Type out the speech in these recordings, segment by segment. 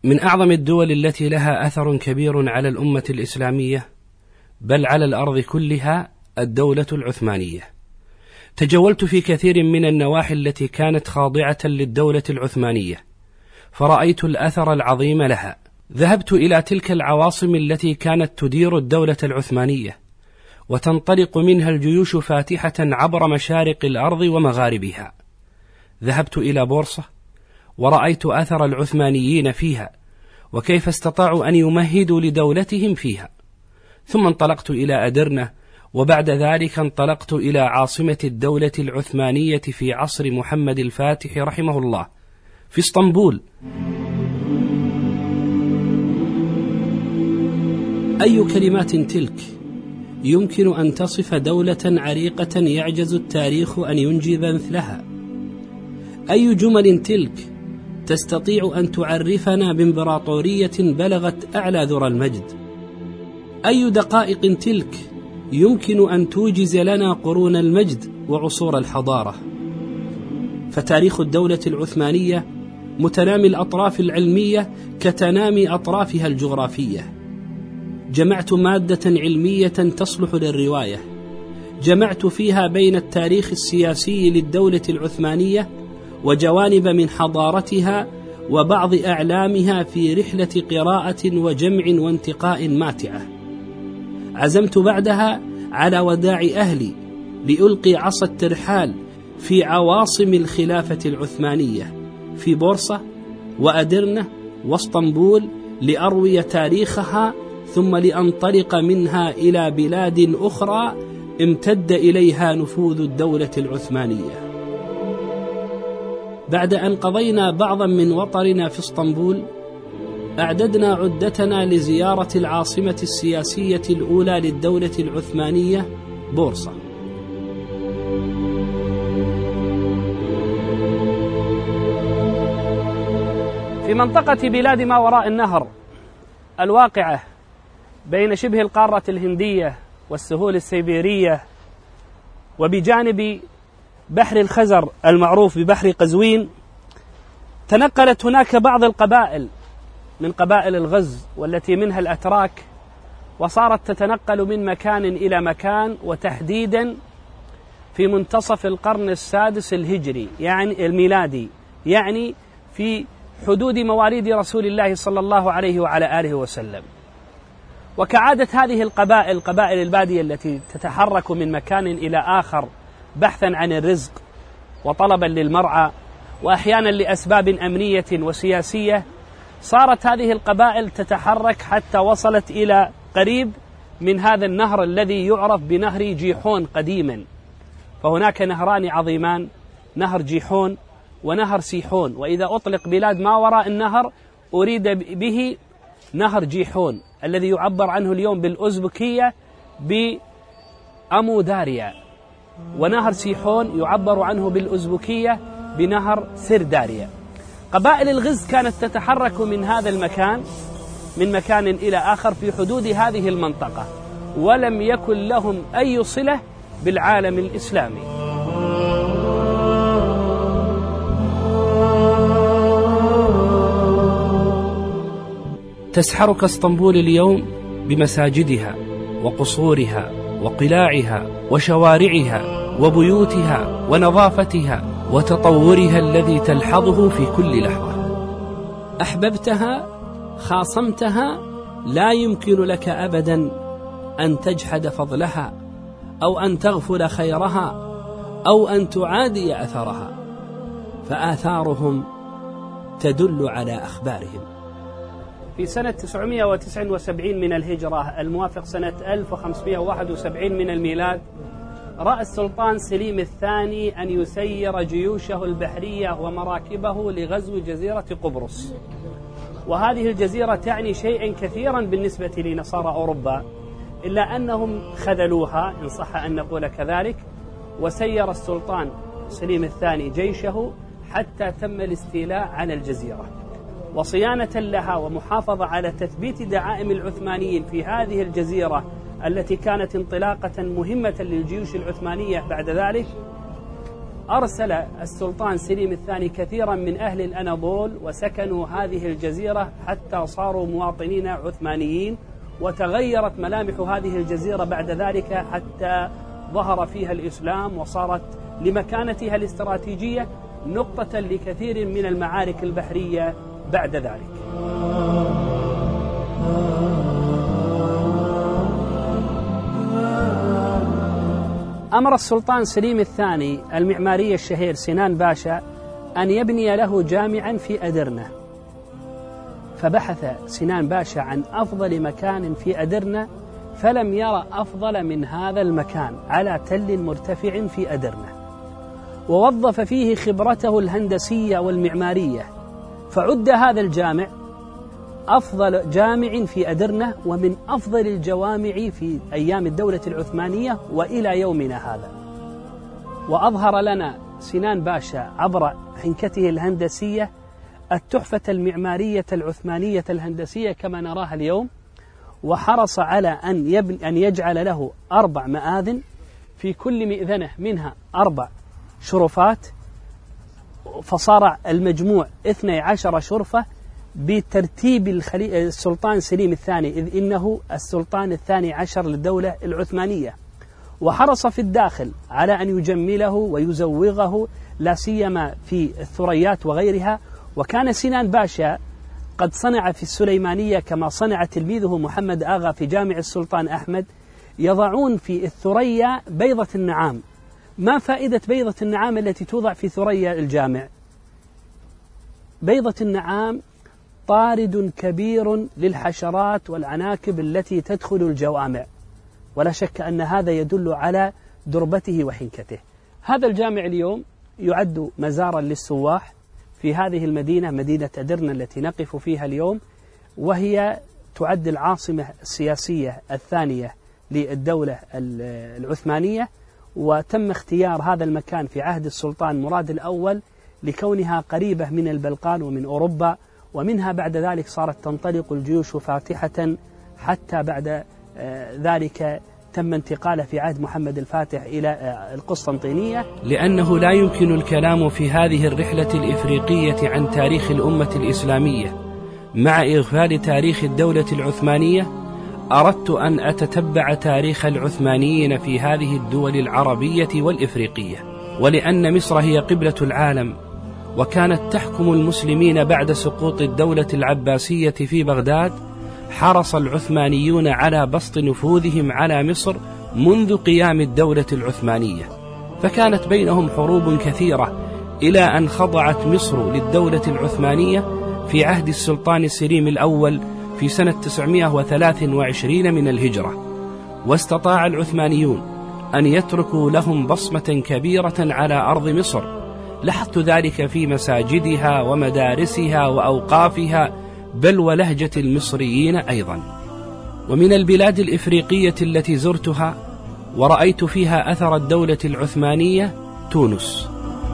من أعظم الدول التي لها أثر كبير على الأمة الإسلامية بل على الأرض كلها الدولة العثمانية. تجولت في كثير من النواحي التي كانت خاضعة للدولة العثمانية، فرأيت الأثر العظيم لها. ذهبت إلى تلك العواصم التي كانت تدير الدولة العثمانية، وتنطلق منها الجيوش فاتحة عبر مشارق الأرض ومغاربها. ذهبت إلى بورصة ورأيت أثر العثمانيين فيها، وكيف استطاعوا أن يمهدوا لدولتهم فيها. ثم انطلقت إلى أدرنة، وبعد ذلك انطلقت إلى عاصمة الدولة العثمانية في عصر محمد الفاتح رحمه الله في اسطنبول. أي كلمات تلك يمكن أن تصف دولة عريقة يعجز التاريخ أن ينجب مثلها؟ أي جمل تلك تستطيع أن تعرفنا بإمبراطورية بلغت أعلى ذرى المجد؟ أي دقائق تلك يمكن أن توجز لنا قرون المجد وعصور الحضارة؟ فتاريخ الدولة العثمانية متنامي الأطراف العلمية كتنامي أطرافها الجغرافية. جمعت مادة علمية تصلح للرواية، جمعت فيها بين التاريخ السياسي للدولة العثمانية وجوانب من حضارتها وبعض أعلامها في رحلة قراءة وجمع وانتقاء ماتعة. عزمت بعدها على وداع أهلي لألقي عصا الترحال في عواصم الخلافة العثمانية في بورصة وأدرنة واسطنبول لأروي تاريخها، ثم لأنطلق منها إلى بلاد أخرى امتد إليها نفوذ الدولة العثمانية. بعد أن قضينا بعضا من وطرنا في اسطنبول، أعددنا عدتنا لزيارة العاصمة السياسية الأولى للدولة العثمانية بورصة. في منطقة بلاد ما وراء النهر الواقعة بين شبه القارة الهندية والسهول السيبيرية، وبجانب بحر الخزر المعروف ببحر قزوين، تنقلت هناك بعض القبائل من قبائل الغز والتي منها الأتراك، وصارت تتنقل من مكان إلى مكان، وتحديدا في منتصف القرن السادس الهجري يعني الميلادي، يعني في حدود مواليد رسول الله صلى الله عليه وعلى آله وسلم. وكعادة هذه القبائل، قبائل البادية التي تتحرك من مكان إلى آخر بحثا عن الرزق وطلبا للمرعى، وأحيانا لأسباب أمنية وسياسية، صارت هذه القبائل تتحرك حتى وصلت إلى قريب من هذا النهر الذي يعرف بنهر جيحون قديما. فهناك نهران عظيمان، نهر جيحون ونهر سيحون، وإذا أطلق بلاد ما وراء النهر أريد به نهر جيحون الذي يعبر عنه اليوم بالأوزبكية بأموداريا، ونهر سيحون يعبر عنه بالأوزبكية بنهر سرداريا. قبائل الغز كانت تتحرك من هذا المكان من مكان إلى آخر في حدود هذه المنطقة، ولم يكن لهم أي صلة بالعالم الإسلامي. تسحرك اسطنبول اليوم بمساجدها وقصورها وقلاعها وشوارعها وبيوتها ونظافتها وتطورها الذي تلحظه في كل لحظة. أحببتها، خاصمتها، لا يمكن لك أبدا أن تجحد فضلها أو أن تغفل خيرها أو أن تعادي أثرها، فآثارهم تدل على أخبارهم. في سنة 979 من الهجرة الموافق سنة 1571 من الميلاد، رأى السلطان سليم الثاني أن يسير جيوشه البحرية ومراكبه لغزو جزيرة قبرص. وهذه الجزيرة تعني شيئا كثيرا بالنسبة لنصارى أوروبا، إلا أنهم خذلوها إن صح أن نقول كذلك، وسير السلطان سليم الثاني جيشه حتى تم الاستيلاء على الجزيرة. وصيانة لها ومحافظة على تثبيت دعائم العثمانيين في هذه الجزيرة التي كانت انطلاقة مهمة للجيوش العثمانية بعد ذلك، أرسل السلطان سليم الثاني كثيرا من أهل الأناضول وسكنوا هذه الجزيرة حتى صاروا مواطنين عثمانيين، وتغيرت ملامح هذه الجزيرة بعد ذلك حتى ظهر فيها الإسلام، وصارت لمكانتها الاستراتيجية نقطة لكثير من المعارك البحرية بعد ذلك. أمر السلطان سليم الثاني المعماري الشهير سنان باشا أن يبني له جامعا في أدرنة، فبحث سنان باشا عن أفضل مكان في أدرنة فلم يرى أفضل من هذا المكان على تل مرتفع في أدرنة، ووظف فيه خبرته الهندسية والمعمارية، فعد هذا الجامع أفضل جامع في أدرنة ومن أفضل الجوامع في أيام الدولة العثمانية وإلى يومنا هذا. وأظهر لنا سنان باشا عبر حنكته الهندسية التحفة المعمارية العثمانية الهندسية كما نراها اليوم، وحرص على أن يجعل له 4 مآذن في كل مئذنة منها 4 شرفات، فصار المجموع 12 شرفة بترتيب السلطان سليم الثاني، إذ إنه السلطان الثاني عشر للدولة العثمانية. وحرص في الداخل على أن يجمله ويزوغه لا سيما في الثريات وغيرها. وكان سنان باشا قد صنع في السليمانية كما صنع تلميذه محمد آغا في جامع السلطان أحمد، يضعون في الثريا بيضة النعام. ما فائدة بيضة النعام التي توضع في ثريا الجامع؟ بيضة النعام طارد كبير للحشرات والعناكب التي تدخل الجوامع، ولا شك أن هذا يدل على دربته وحنكته. هذا الجامع اليوم يعد مزارا للسواح في هذه المدينة، مدينة أدرنة التي نقف فيها اليوم، وهي تعد العاصمة السياسية الثانية للدولة العثمانية. وتم اختيار هذا المكان في عهد السلطان مراد الأول لكونها قريبة من البلقان ومن أوروبا، ومنها بعد ذلك صارت تنطلق الجيوش فاتحة حتى بعد ذلك تم انتقاله في عهد محمد الفاتح إلى القسطنطينية. لأنه لا يمكن الكلام في هذه الرحلة الإفريقية عن تاريخ الأمة الإسلامية مع إغفال تاريخ الدولة العثمانية، أردت أن أتتبع تاريخ العثمانيين في هذه الدول العربية والإفريقية. ولأن مصر هي قبلة العالم وكانت تحكم المسلمين بعد سقوط الدولة العباسية في بغداد، حرص العثمانيون على بسط نفوذهم على مصر منذ قيام الدولة العثمانية، فكانت بينهم حروب كثيرة إلى أن خضعت مصر للدولة العثمانية في عهد السلطان سليم الأول في سنة 923 من الهجرة. واستطاع العثمانيون أن يتركوا لهم بصمة كبيرة على أرض مصر، لاحظت ذلك في مساجدها ومدارسها وأوقافها، بل ولهجة المصريين أيضا. ومن البلاد الإفريقية التي زرتها ورأيت فيها أثر الدولة العثمانية تونس.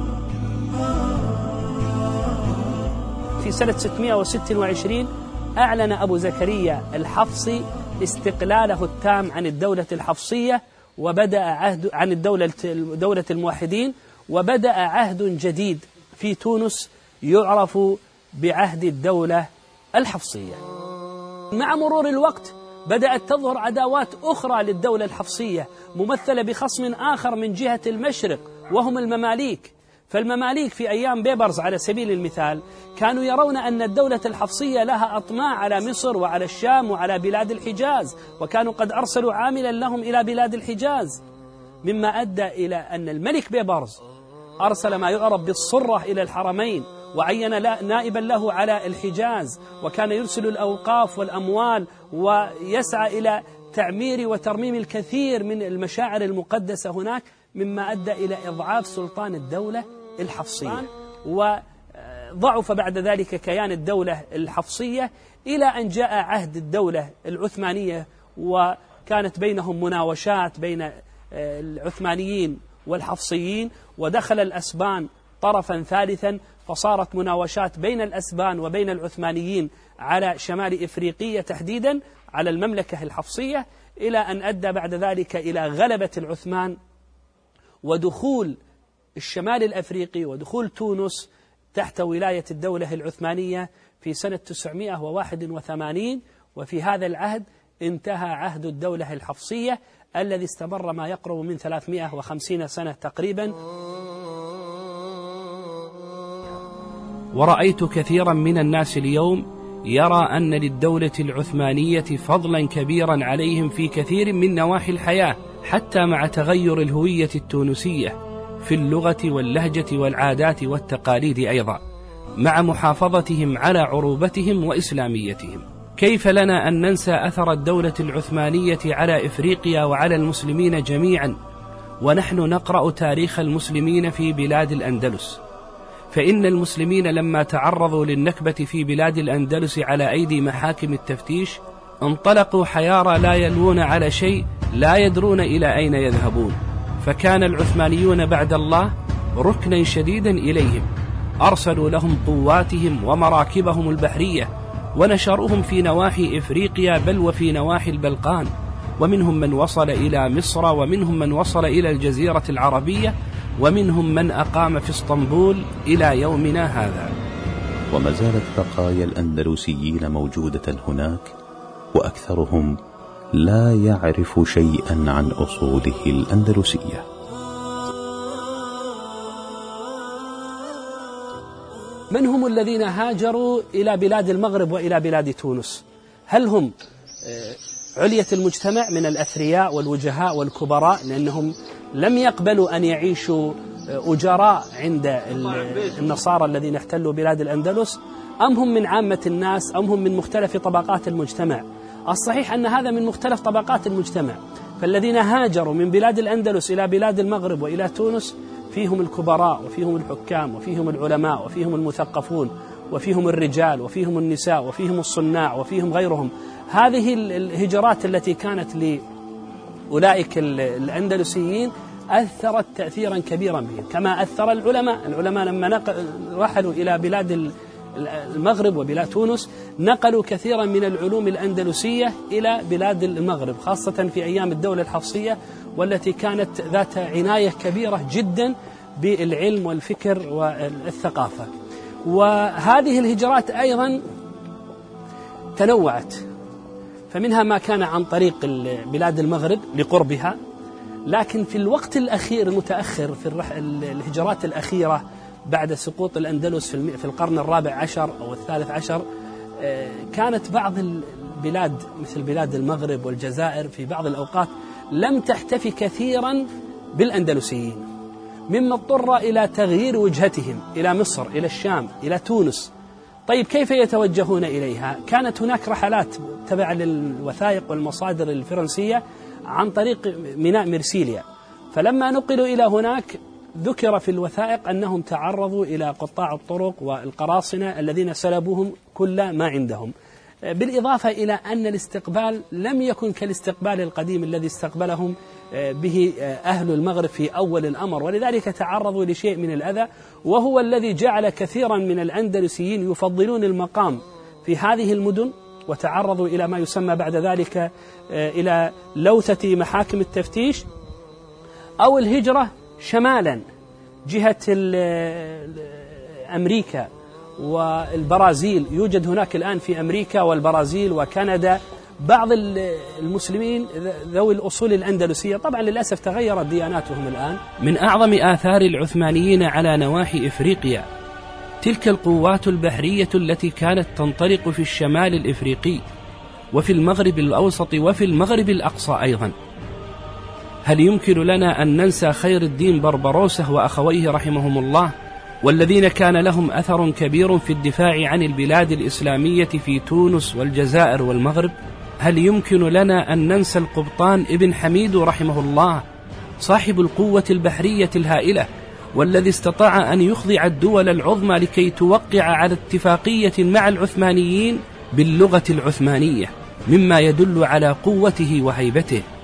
في سنة 626 أعلن أبو زكريا الحفصي استقلاله التام عن الدولة الحفصية، وبدأ عهد عن دولة الموحدين، وبدأ عهد جديد في تونس يعرف بعهد الدولة الحفصية. مع مرور الوقت بدأت تظهر عداوات أخرى للدولة الحفصية ممثلة بخصم آخر من جهة المشرق وهم المماليك. فالمماليك في أيام بيبرز على سبيل المثال كانوا يرون أن الدولة الحفصية لها أطماع على مصر وعلى الشام وعلى بلاد الحجاز، وكانوا قد أرسلوا عاملا لهم إلى بلاد الحجاز، مما أدى إلى أن الملك بيبرز أرسل ما يعرف بالصرة إلى الحرمين، وعين نائبا له على الحجاز، وكان يرسل الأوقاف والأموال ويسعى إلى تعمير وترميم الكثير من المشاعر المقدسة هناك، مما أدى إلى إضعاف سلطان الدولة الحفصية. وضعف بعد ذلك كيان الدولة الحفصية إلى أن جاء عهد الدولة العثمانية، وكانت بينهم مناوشات بين العثمانيين والحفصيين، ودخل الأسبان طرفا ثالثا، فصارت مناوشات بين الأسبان وبين العثمانيين على شمال إفريقية تحديدا على المملكة الحفصية، إلى أن أدى بعد ذلك إلى غلبة العثمان ودخول الشمال الأفريقي ودخول تونس تحت ولاية الدولة العثمانية في سنة 981. وفي هذا العهد انتهى عهد الدولة الحفصية الذي استمر ما يقرب من 350 سنة تقريبا. ورأيت كثيرا من الناس اليوم يرى أن للدولة العثمانية فضلا كبيرا عليهم في كثير من نواحي الحياة، حتى مع تغير الهوية التونسية في اللغة واللهجة والعادات والتقاليد أيضا، مع محافظتهم على عروبتهم وإسلاميتهم. كيف لنا أن ننسى أثر الدولة العثمانية على إفريقيا وعلى المسلمين جميعا ونحن نقرأ تاريخ المسلمين في بلاد الأندلس؟ فإن المسلمين لما تعرضوا للنكبة في بلاد الأندلس على أيدي محاكم التفتيش انطلقوا حيارى لا يلوون على شيء، لا يدرون إلى أين يذهبون. فكان العثمانيون بعد الله ركنا شديدا إليهم، أرسلوا لهم قواتهم ومراكبهم البحرية ونشروهم في نواحي إفريقيا بل وفي نواحي البلقان، ومنهم من وصل إلى مصر، ومنهم من وصل إلى الجزيرة العربية، ومنهم من أقام في اسطنبول إلى يومنا هذا. وما زالت بقايا الأندلسيين موجودة هناك، وأكثرهم لا يعرف شيئا عن أصوله الأندلسية. من هم الذين هاجروا إلى بلاد المغرب وإلى بلاد تونس؟ هل هم علية المجتمع من الأثرياء والوجهاء والكبراء لأنهم لم يقبلوا أن يعيشوا أجراء عند النصارى الذين احتلوا بلاد الأندلس، أم هم من عامة الناس، أم هم من مختلف طبقات المجتمع؟ الصحيح أن هذا من مختلف طبقات المجتمع. فالذين هاجروا من بلاد الأندلس إلى بلاد المغرب وإلى تونس فيهم الكبراء وفيهم الحكام وفيهم العلماء وفيهم المثقفون وفيهم الرجال وفيهم النساء وفيهم الصناع وفيهم غيرهم. هذه الهجرات التي كانت لأولئك الأندلسيين أثرت تأثيرا كبيرا بهم، كما أثر العلماء لما رحلوا إلى بلاد المغرب وبلاد تونس نقلوا كثيرا من العلوم الأندلسية إلى بلاد المغرب، خاصة في أيام الدولة الحفصية والتي كانت ذات عناية كبيرة جدا بالعلم والفكر والثقافة. وهذه الهجرات أيضا تنوعت، فمنها ما كان عن طريق بلاد المغرب لقربها، لكن في الوقت الأخير المتأخر في الهجرات الأخيرة بعد سقوط الأندلس في القرن الرابع عشر أو الثالث عشر، كانت بعض البلاد مثل بلاد المغرب والجزائر في بعض الأوقات لم تحتفي كثيرا بالأندلسيين، مما اضطر إلى تغيير وجهتهم إلى مصر، إلى الشام، إلى تونس. طيب كيف يتوجهون إليها؟ كانت هناك رحلات تبع للوثائق والمصادر الفرنسية عن طريق ميناء مرسيليا، فلما نقلوا إلى هناك ذكر في الوثائق أنهم تعرضوا إلى قطاع الطرق والقراصنة الذين سلبوهم كل ما عندهم، بالإضافة إلى أن الاستقبال لم يكن كالاستقبال القديم الذي استقبلهم به أهل المغرب في أول الأمر، ولذلك تعرضوا لشيء من الأذى، وهو الذي جعل كثيرا من الأندلسيين يفضلون المقام في هذه المدن، وتعرضوا إلى ما يسمى بعد ذلك إلى لوثة محاكم التفتيش أو الهجرة شمالا جهة أمريكا والبرازيل. يوجد هناك الآن في أمريكا والبرازيل وكندا بعض المسلمين ذوي الأصول الأندلسية، طبعا للأسف تغيرت دياناتهم الآن. من أعظم آثار العثمانيين على نواحي إفريقيا تلك القوات البحرية التي كانت تنطلق في الشمال الإفريقي وفي المغرب الأوسط وفي المغرب الأقصى أيضا. هل يمكن لنا أن ننسى خير الدين بربروسة وأخويه رحمهم الله، والذين كان لهم أثر كبير في الدفاع عن البلاد الإسلامية في تونس والجزائر والمغرب؟ هل يمكن لنا أن ننسى القبطان ابن حميد رحمه الله صاحب القوة البحرية الهائلة، والذي استطاع أن يخضع الدول العظمى لكي توقع على اتفاقية مع العثمانيين باللغة العثمانية، مما يدل على قوته وهيبته؟